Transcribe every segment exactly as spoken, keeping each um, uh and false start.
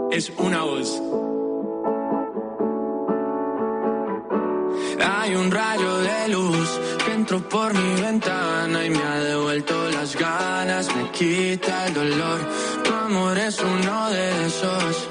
es una voz. Hay un rayo de luz que entró por mi ventana y me ha devuelto las ganas, me quita el dolor. Tu amor es uno de esos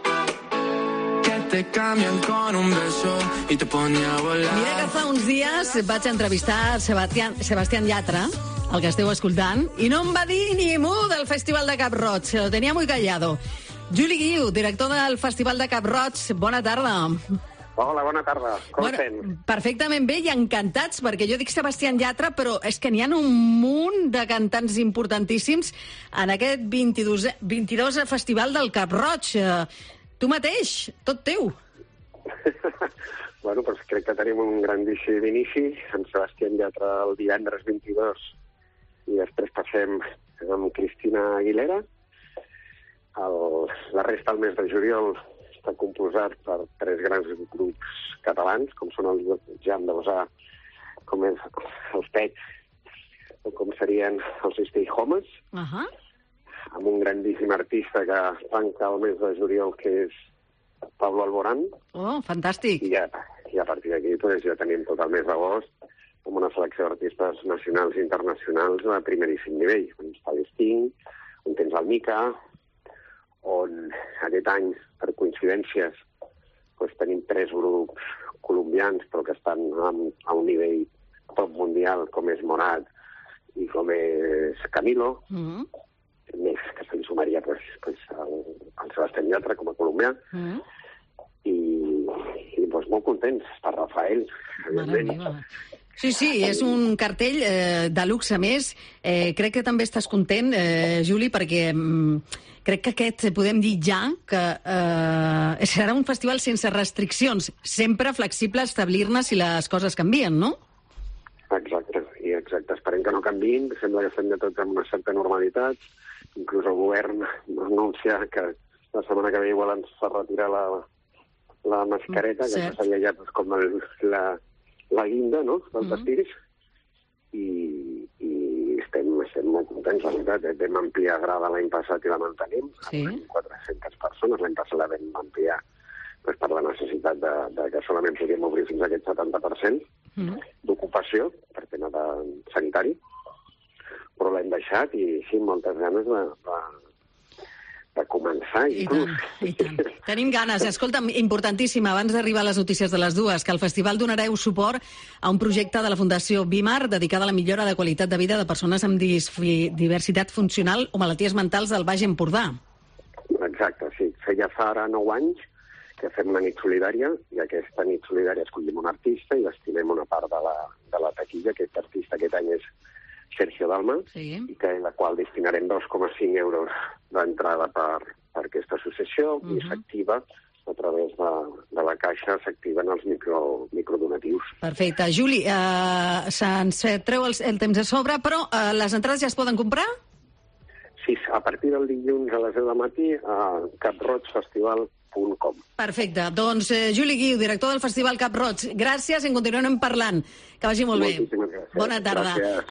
que te canvian con un beso y te pone a volar. Mira que fa uns dies vaig entrevistar Sebastián, Sebastián Yatra, el que esteu escoltant, i no em va dir ni mu del Festival de Cap Roig, se lo tenia muy callado. Juli Guiu, director del Festival de Cap Roig, bona tarda. Hola, bona tarda. Com bueno, estem? Perfectament bé i encantats, perquè jo dic Sebastián Yatra, però és que n'hi ha un munt de cantants importantíssims en aquest vint-i-dos, vint-i-dos Festival del Cap Roig. Tu mateix, tot teu. bueno, doncs crec que tenim un grandíssim inici, amb Sebastián Yatra el divendres vint-i-dos, i després passem amb Cristina Aguilera. El, la resta del mes de juliol està composat per tres grans grups catalans, com són el Jam de Bosà, com és els Pets, o com serien els Stay Homes, uh-huh. amb un grandíssim artista que tanca el mes de juliol, que és Pablo Alborán. Oh, fantàstic. I, ja, i a partir d'aquí doncs, ja tenim tot el mes d'agost amb una selecció d'artistes nacionals i internacionals de primeríssim nivell. On està l'Sting, on tens el Mika, on aquest any, per coincidències, doncs tenim tres grups colombians, però que estan a, a un nivell top mundial, com és Morat i com és Camilo. Mm-hmm. Més que se li sumaria pues, pues, el, el Sebastián Yatra com a colombià. Mm-hmm. I, i doncs, molt contents per Rafael. Mare meva. Sí, sí, és un cartell eh, de luxe més. Eh, crec que també estàs content, eh, Juli, perquè mm, crec que aquest podem dir ja que eh, serà un festival sense restriccions, sempre flexible establir-ne si les coses canvien, no? Exacte, i exacte. Esperem que no canviïn, sembla que estem de tot amb una certa normalitat. Inclús el govern anuncia que la setmana que ve igual ens fa retirar la, la mascareta, mm, que seria ja pues, com el, la... la guinda, no?, del mm-hmm. pastís, i, i estem, estem molt contents, la veritat. Vam ampliar grada l'any passat i la mantenim, sí. amb quatre-centes persones. L'any passat la vam ampliar pues, per la necessitat de, de que solament podíem obrir fins a aquest setanta per cent mm-hmm. d'ocupació, per tema de sanitari, però l'hem deixat i sí, moltes ganes de... de de començar. I tant, i tant. Tenim ganes. Escolta'm, importantíssim, abans d'arribar a les notícies de les dues, que al festival donareu suport a un projecte de la Fundació BIMAR dedicat a la millora de qualitat de vida de persones amb diversitat funcional o malalties mentals del Baix Empordà. Exacte, sí. Feia fa ara nou anys que fem una nit solidària, i aquesta nit solidària escollim un artista i destinem una part de la, de la taquilla. Aquest artista aquest any és Sergio Dalma, sí. i que en la qual destinarem dos coma cinc euros d'entrada per, per aquesta associació, uh-huh. i s'activa a través de, de la caixa, s'activen els micro, microdonatius. Perfecte. Juli, eh, se'ns treu el, el temps a sobre, però eh, les entrades ja es poden comprar? Sí, a partir del dilluns a les deu del matí a cap roig festival punt com. Perfecte. Doncs eh, Juli Guiu, director del Festival Cap Roig, gràcies i en continuarem parlant. Que vagi molt bé. Moltíssimes gràcies. Bona tarda. Gràcies.